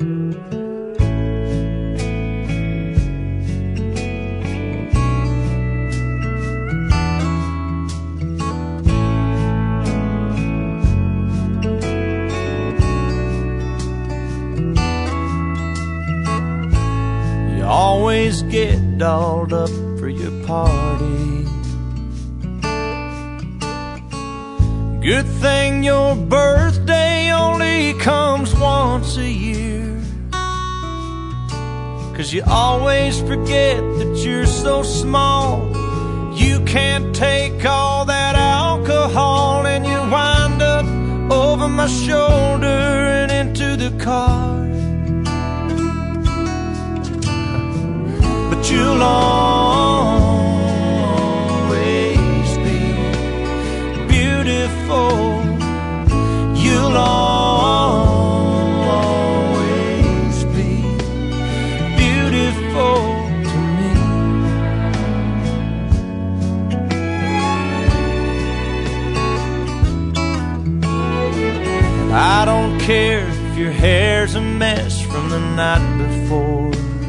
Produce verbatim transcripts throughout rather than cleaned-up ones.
Always get dolled up for your party. Good thing your birthday only comes once a year, 'cause you always forget that you're so small you can't take all that alcohol, and you wind up over my shoulder and into the car. But you'll always be beautiful. You'll always be beautiful to me. And I don't care if your hair's a mess from the night before,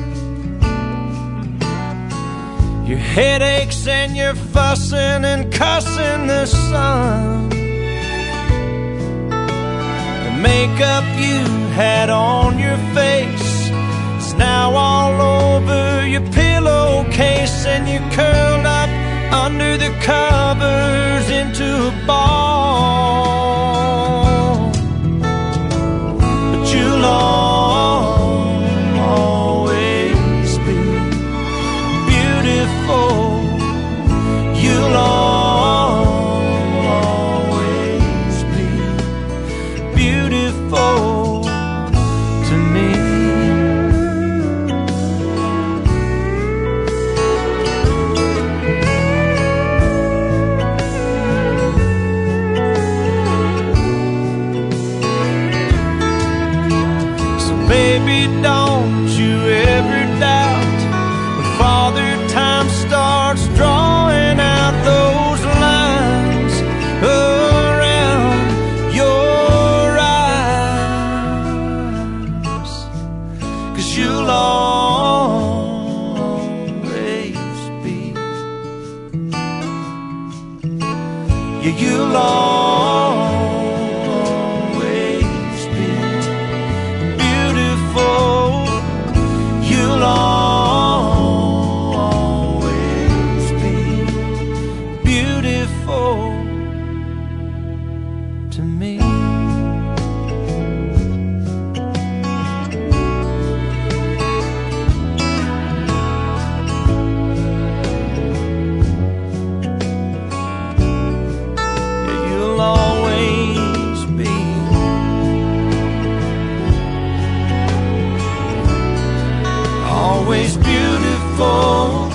your headaches and you're fussing and cussing the sun. The makeup you had on your face is now all over your pillowcase, and you're curled up under the covers into a ball. But you'll always be beautiful. You'll always be beautiful to me. So baby, don't you ever doubt when Father Time starts drawing out those lines around your eyes, 'cause you'll always be, yeah, you'll always be beautiful. You'll always be beautiful to me. Yeah, you'll always be always beautiful.